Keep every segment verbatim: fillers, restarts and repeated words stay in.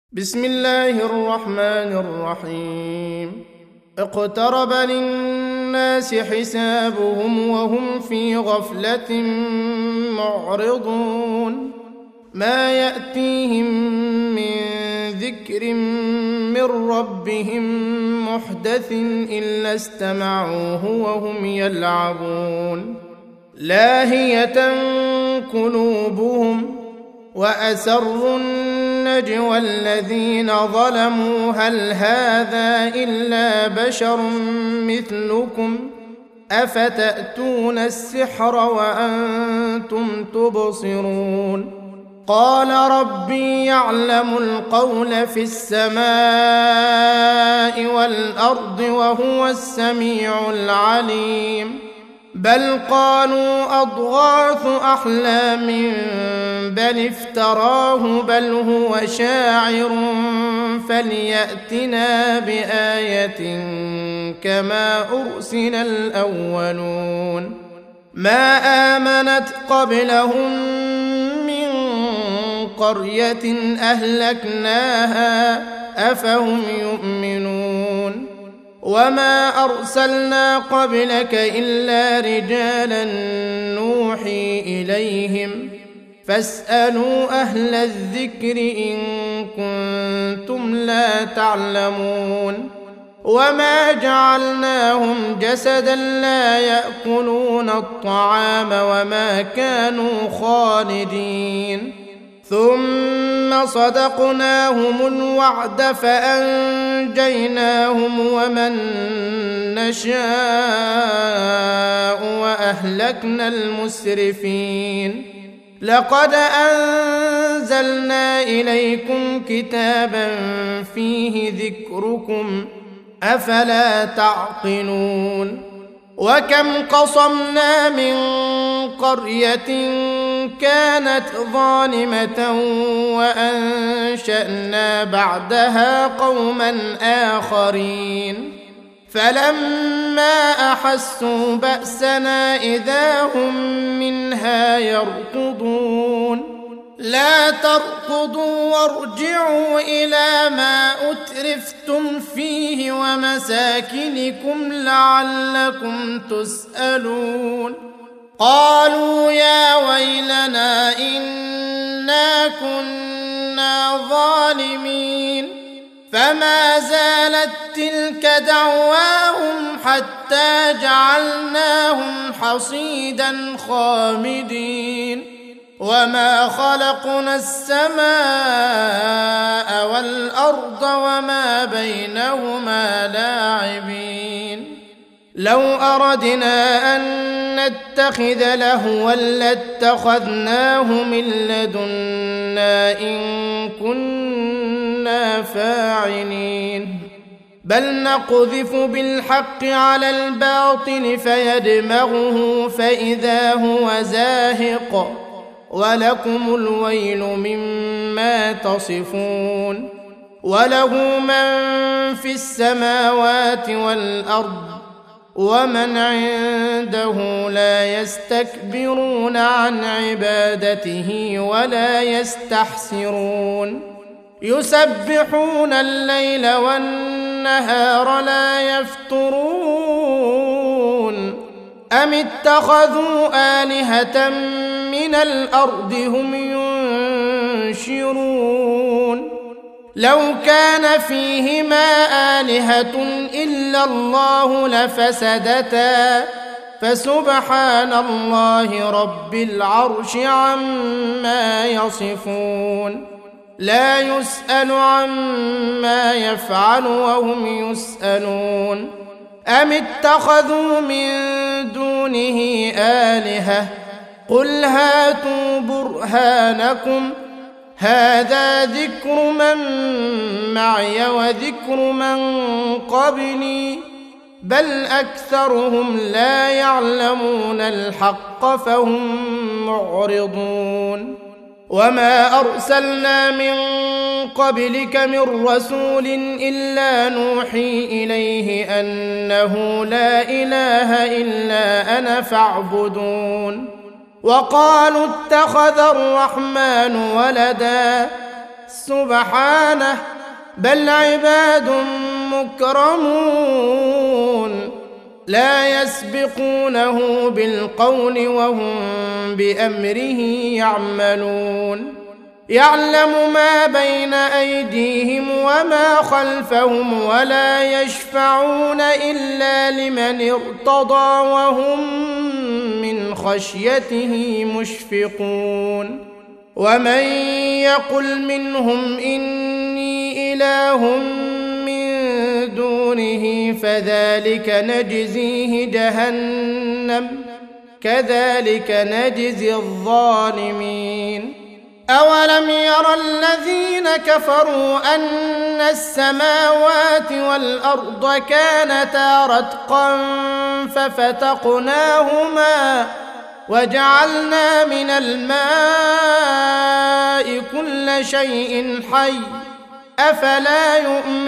بسم الله الرحمن الرحيم. اقترب للناس حسابهم وهم في غفلة معرضون. ما يأتيهم من ذكر من ربهم محدث إلا استمعوه وهم يلعبون. لاهية قلوبهم وأسروا النجوى الذين ظلموا هل هذا إلا بشر مثلكم أفتأتون السحر وأنتم تبصرون. قال ربي يعلم القول في السماء والأرض وهو السميع العليم. بل قالوا أضغاث أحلام بل افتراه بل هو شاعر فليأتنا بآية كما أرسل الأولون. ما آمنت قبلهم من قرية أهلكناها أفهم يؤمنون. وما أرسلنا قبلك إلا رجالا نوحي إليهم فاسألوا أهل الذكر إن كنتم لا تعلمون. وما جعلناهم جسدا لا يأكلون الطعام وما كانوا خالدين ثم صدقناهم الوعد فأنجيناهم ومن نشاء وأهلكنا المسرفين. لقد أنزلنا إليكم كتابا فيه ذكركم أفلا تعقلون. وكم قصمنا من قرية كانت ظالمة وأنشأنا بعدها قوما آخرين فلما أحسوا بأسنا إذا هم منها يركضون. لا تركضوا وارجعوا إلى ما أترفتم فيه ومساكنكم لعلكم تسألون. قالوا يا ويلنا إنا كنا ظالمين. فما زالت تلك دعواهم حتى جعلناهم حصيدا خامدين. وما خلقنا السماء والأرض وما بينهما لاعبين. لو أردنا أن نتخذ لهوا لاتخذناه من لدنا إن كنا فاعلين. بل نقذف بالحق على الباطل فيدمغه فإذا هو زاهق ولكم الويل مما تصفون. وله من في السماوات والأرض ومن عنده لا يستكبرون عن عبادته ولا يستحسرون. يسبحون الليل والنهار لا يفترون. أم اتخذوا آلهة من الأرض هم ينشرون. لو كان فيهما آلهة إلا الله لفسدتا فسبحان الله رب العرش عما يصفون. لا يسأل عما يفعل وهم يسألون. أم اتخذوا من دونه آلهة قل هاتوا برهانكم هذا ذكر من معي وذكر من قبلي بل أكثرهم لا يعلمون الحق فهم معرضون. وما أرسلنا من قبلك من رسول إلا نوحي إليه أنه لا إله إلا أنا فاعبدون. وقالوا اتخذ الرحمن ولدا سبحانه بل عباد مكرمون لا يسبقونه بالقول وهم بأمره يعملون يعلم ما بين أيديهم وما خلفهم ولا يشفعون إلا لمن ارتضى وهم من خشيته مشفقون ومن يقل منهم إني إله من دونه فذلك نجزيه جهنم كذلك نجزي الظالمين أولم ير الذين كفروا أن السماوات والأرض كانتا رتقا ففتقناهما وجعلنا من الماء كل شيء حي أفلا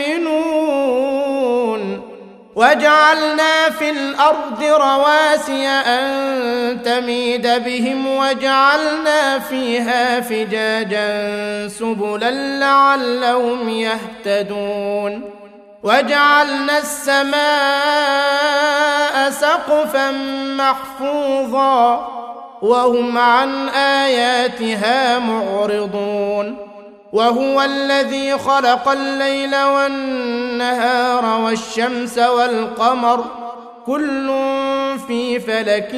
يؤمنون وجعلنا في الأرض رواسي أن تميد بهم وجعلنا فيها فجاجا سبلا لعلهم يهتدون وجعلنا السماء سقفا محفوظا وهم عن آياتها معرضون وهو الذي خلق الليل والنهار والشمس والقمر كل في فلك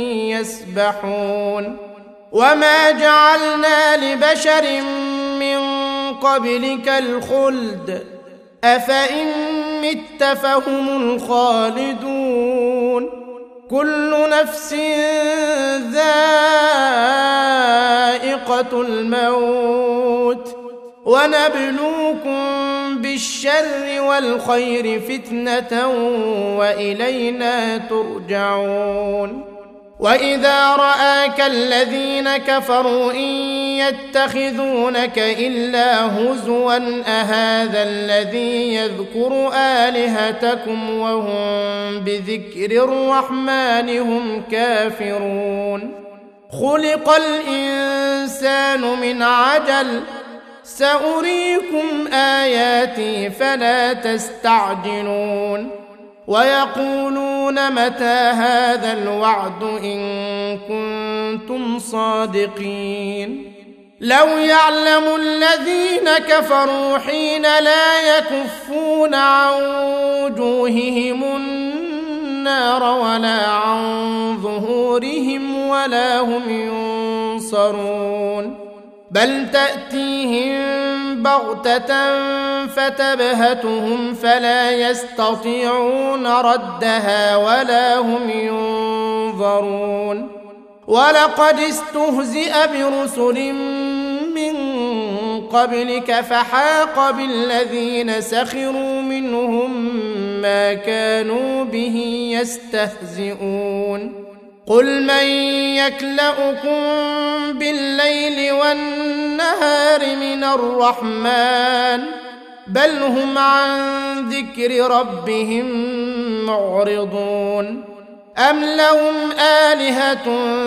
يسبحون وما جعلنا لبشر من قبلك الخلد أفإن مت فهم الخالدون كل نفس ذائقة الموت ونبلوكم بالشر والخير فتنة وإلينا ترجعون وإذا رآك الذين كفروا إن يتخذونك إلا هزوا أهذا الذي يذكر آلهتكم وهم بذكر الرحمن هم كافرون خلق الإنسان من عجل سأريكم آياتي فلا تستعجلون ويقولون متى هذا الوعد إن كنتم صادقين لو يعلم الذين كفروا حين لا يكفون عن وجوههم النار ولا عن ظهورهم ولا هم ينصرون بل تأتيهم بغتة فتبهتهم فلا يستطيعون ردها ولا هم ينظرون ولقد استهزئ برسل من قبلك فحاق بالذين سخروا منهم ما كانوا به يستهزئون قل من يكلؤكم بالليل والنهار من الرحمن بل هم عن ذكر ربهم معرضون أم لهم آلهة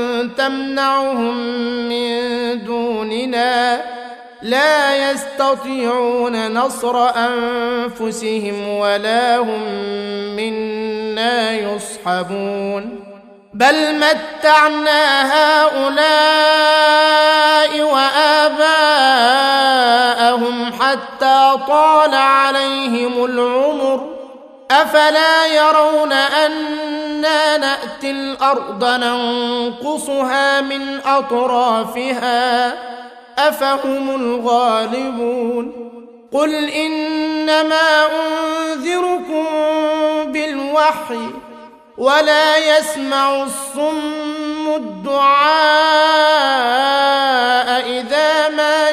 تمنعهم من دوننا لا يستطيعون نصر أنفسهم ولا هم منا يصحبون بل متعنا هؤلاء وآباءهم حتى طال عليهم العمر أفلا يرون أنا نأتي الأرض ننقصها من أطرافها أفهم الغالبون قل إنما أنذركم بالوحي ولا يسمع الصم الدعاء إذا ما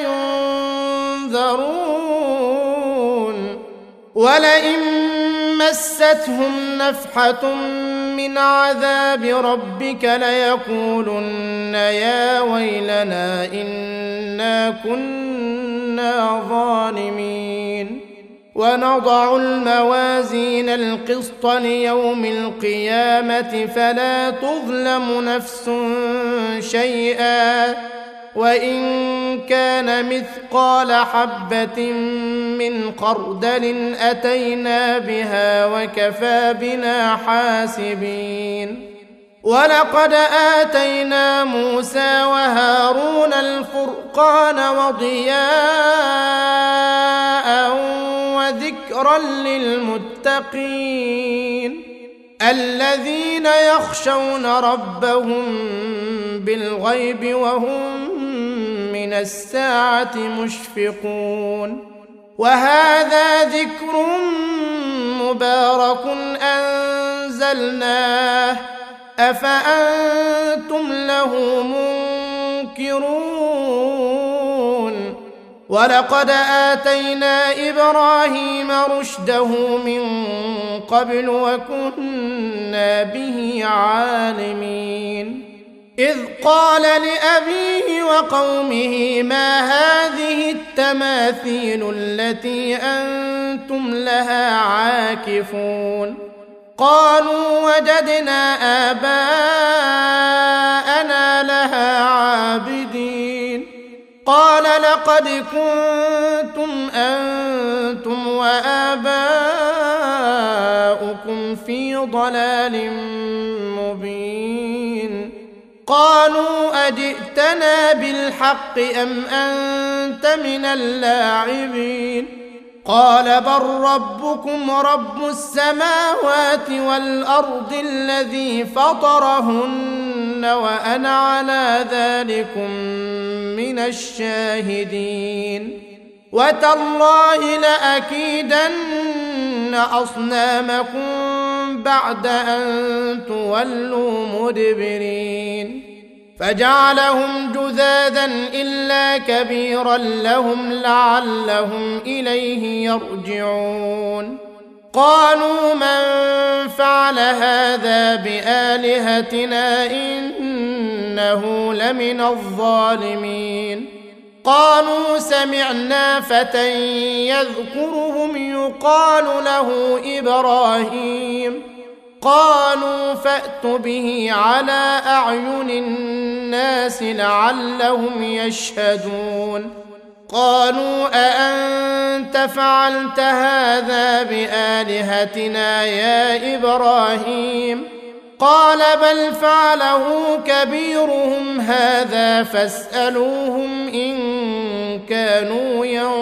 ينذرون ولئن مستهم نفحة من عذاب ربك ليقولن يا ويلنا إنا كنا ظالمين ونضع الموازين القسط ليوم القيامة فلا تظلم نفس شيئا وإن كان مثقال حبة من خردل أتينا بها وكفى بنا حاسبين ولقد آتينا موسى وهارون الفرقان وضياء وذكرا للمتقين الذين يخشون ربهم بالغيب وهم من الساعة مشفقون وهذا ذكر مبارك أنزلناه أفأنتم له منكرون ولقد آتينا إبراهيم رشده من قبل وكنا به عالمين إذ قال لأبيه وقومه ما هذه التماثيل التي أنتم لها عاكفون قالوا وجدنا آباءنا لها عابدين قال لقد كنتم أنتم وآباؤكم في ضلال مبين قالوا أجئتنا بالحق أم أنت من اللاعبين قال بل ربكم رب السماوات والأرض الذي فطرهن وأنا على ذلكم من الشاهدين وتالله لأكيدن أصنامكم بعد أن تولوا مدبرين فجعلهم جذاذا إلا كبيرا لهم لعلهم إليه يرجعون قالوا من فعل هذا بآلهتنا إنه لمن الظالمين قالوا سمعنا فتى يذكرهم يقال له إبراهيم قالوا فأتوا به على أعين الناس لعلهم يشهدون قالوا أأنت فعلت هذا بآلهتنا يا إبراهيم قال بل فعله كبيرهم هذا فاسألوهم إن كانوا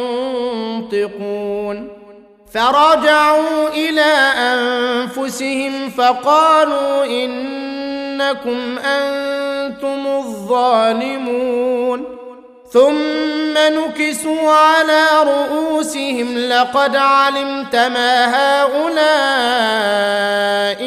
ينطقون فرجعوا إلى أنفسهم فقالوا إنكم أنتم الظالمون ثم نكسوا على رؤوسهم لقد علمت ما هؤلاء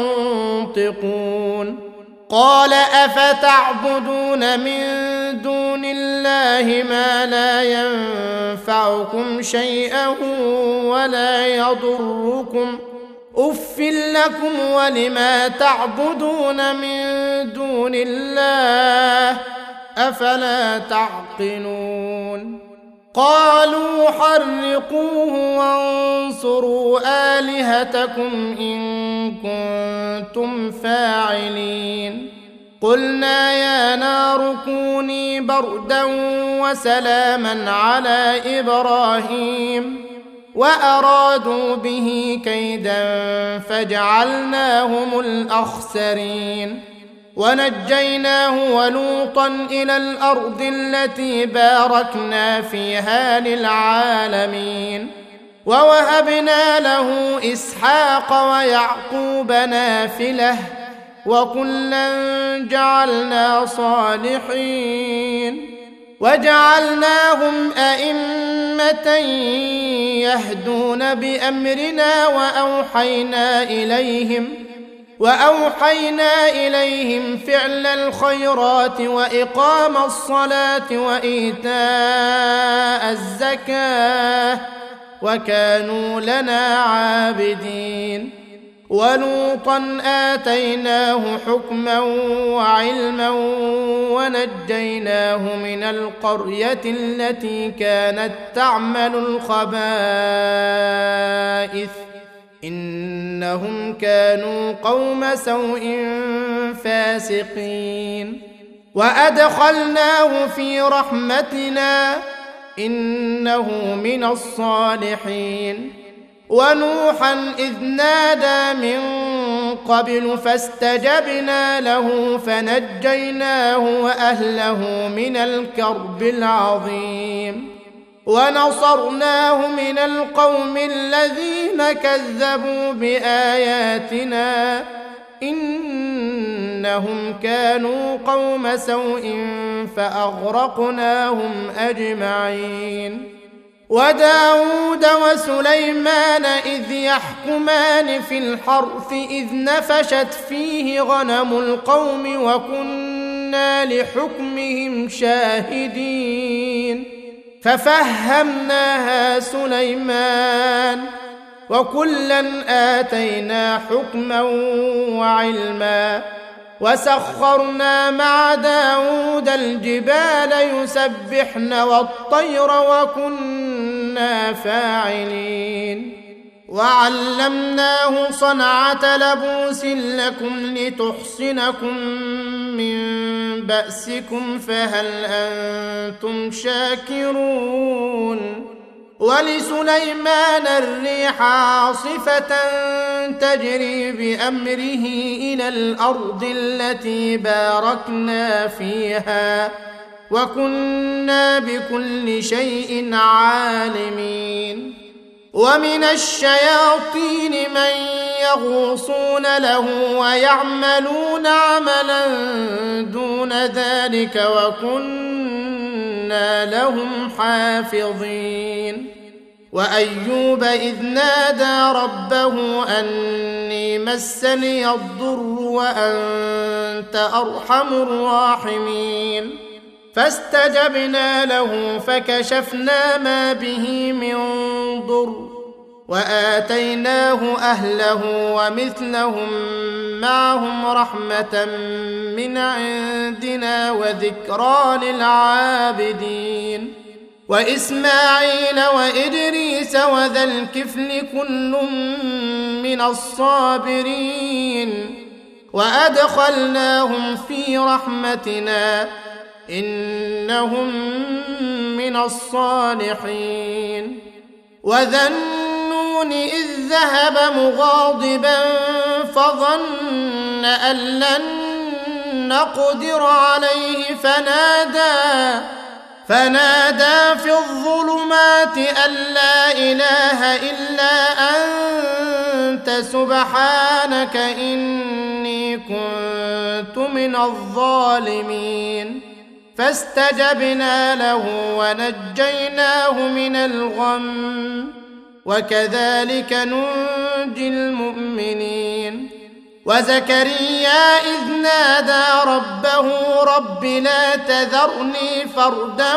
ينطقون قال أفتعبدون من دون الله ما لا ينفعكم شيئا ولا يضركم أف لكم ولما تعبدون من دون الله أفلا تعقلون قالوا حرقوه وانصروا آلهتكم إن كنتم فاعلين قلنا يا نار كوني بردا وسلاما على إبراهيم وأرادوا به كيدا فجعلناهم الأخسرين ونجيناه ولوطا إلى الأرض التي باركنا فيها للعالمين ووهبنا له إسحاق ويعقوب نافلة وكلا جعلنا صالحين وجعلناهم أئمة يهدون بأمرنا وأوحينا إليهم وأوحينا إليهم فعل الخيرات وإقام الصلاة وإيتاء الزكاة وكانوا لنا عابدين ولوطا آتيناه حكما وعلما ونجيناه من القرية التي كانت تعمل الخبائث إنهم كانوا قوم سوء فاسقين وأدخلناه في رحمتنا إنه من الصالحين. ونوحا إذ نادى من قبل فاستجبنا له فنجيناه وأهله من الكرب العظيم ونصرناه من القوم الذين كذبوا بآياتنا إنهم كانوا قوم سوء فأغرقناهم أجمعين. وداود وسليمان إذ يحكمان في الحرث إذ نفشت فيه غنم القوم وكنا لحكمهم شاهدين ففهمناها سليمان وكلا آتينا حكما وعلما وسخرنا مع داود الجبال يسبحن والطير وكنا فاعلين. وعلمناه صنعة لبوس لكم لتحصنكم من بأسكم فهل أنتم شاكرون. ولسليمان الريح عاصفة تجري بأمره إلى الأرض التي باركنا فيها وكنا بكل شيء عالمين. ومن الشياطين من يغوصون له ويعملون عملا دون ذلك وكنا لهم حافظين. وأيوب إذ نادى ربه أني مسني الضر وأنت أرحم الراحمين فاستجبنا له فكشفنا ما به من ضر وآتيناه أهله ومثلهم معهم رحمة من عندنا وذكرى للعابدين. وإسماعيل وإدريس وذا الكفل كل من الصابرين وأدخلناهم في رحمتنا إنهم من الصالحين. وذا النون إذ ذهب مغاضبا فظن أن لن نقدر عليه فنادى فنادى في الظلمات أن لا إله إلا أنت سبحانك إني كنت من الظالمين فاستجبنا له ونجيناه من الغم وكذلك ننجي المؤمنين. وزكريا إذ نادى ربه رب لا تذرني فردا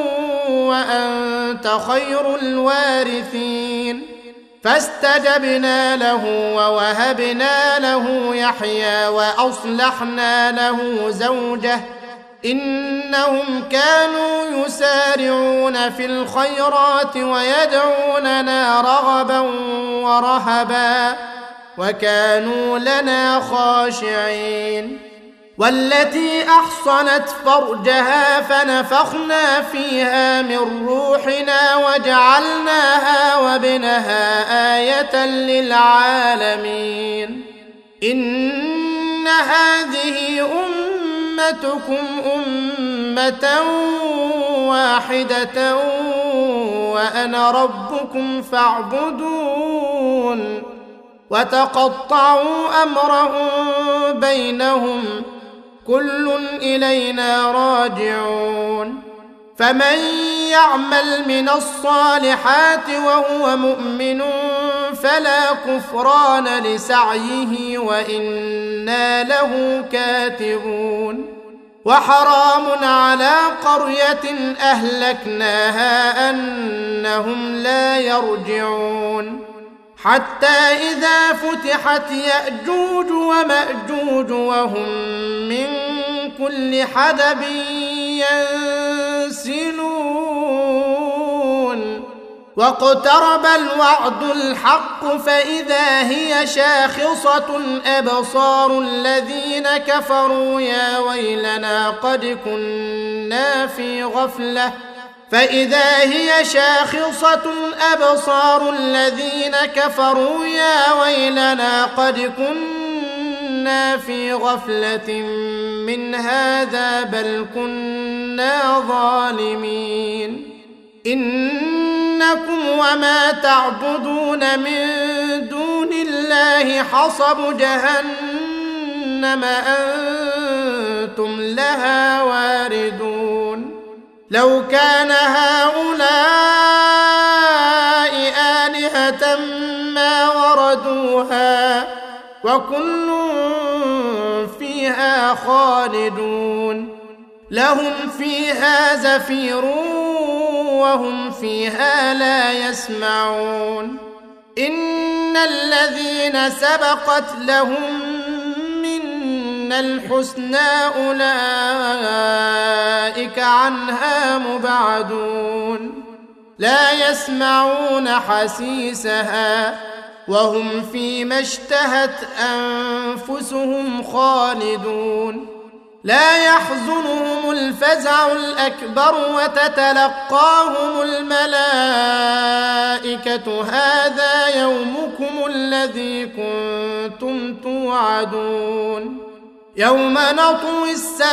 وأنت خير الوارثين فاستجبنا له ووهبنا له يحيى وأصلحنا له زوجه إنهم كانوا يسارعون في الخيرات ويدعوننا رغبا ورهبا وكانوا لنا خاشعين. والتي أحصنت فرجها فنفخنا فيها من روحنا وجعلناها وابنها آية للعالمين. إن هذه أمتكم أمة واحدة وأنا ربكم فاعبدون. وتقطعوا أمرهم بينهم كل إلينا راجعون. فمن يعمل من الصالحات وهو مؤمن فلا كفران لسعيه وإنا له كاتبون. وحرام على قرية أهلكناها أنهم لا يرجعون حتى إذا فتحت يأجوج ومأجوج وهم من كل حدب ينسلون واقترب الوعد الحق فإذا هي شاخصة أبصار الذين كفروا يا ويلنا قد كنا في غفلة فإذا هي شاخصة أبصار الذين كفروا يا ويلنا قد كنا في غفلة من هذا بل كنا ظالمين إنكم وما تعبدون من دون الله حصب جهنم أنتم لها واردون لو كان هؤلاء آلهة ما وردوها وكل فيها خالدون لهم فيها زفير وهم فيها لا يسمعون إن الذين سبقت لهم منا الحسنى أولئك عنها مبعدون لا يسمعون حسيسها وهم فيما اشتهت أنفسهم خالدون لا يحزنهم الفزع الأكبر وتتلقاهم الملائكة هذا يومكم الذي كنتم توعدون يوم نطوي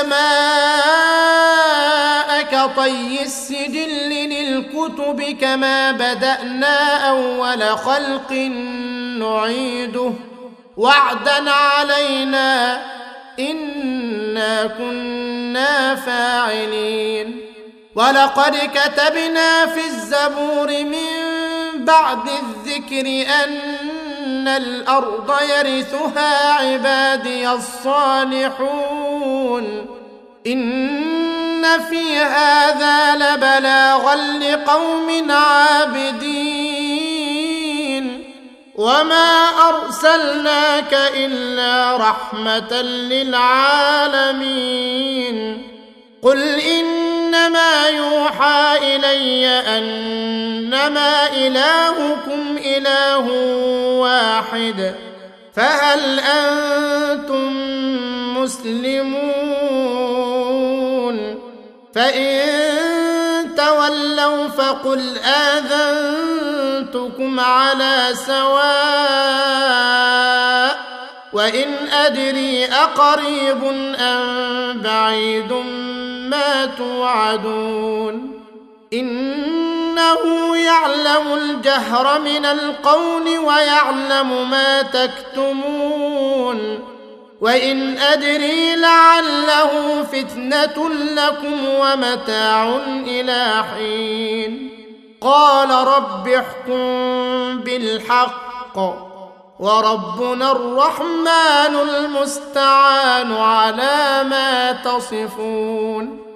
السماء كطي السجل للكتب كما بدأنا أول خلق نعيده وعدا علينا إنا كنا فاعلين ولقد كتبنا في الزبور من بعد الذكر أن الأرض يرثها عبادي الصالحون إن في هذا لبلاغا لقوم عابدين وما أرسلناك إلا رحمة للعالمين قل إنما يوحى إلي أنما إلهكم إله واحد فهل أنتم مسلمون فإن تولوا فقل آذنتكم على سواء وإن أدري أقريب أم بعيد ما توعدون إنه يعلم الجهر من القول ويعلم ما تكتمون وإن أدري لعله فتنة لكم ومتاع إلى حين قال رب احكم بالحق وربنا الرحمن المستعان على ما تصفون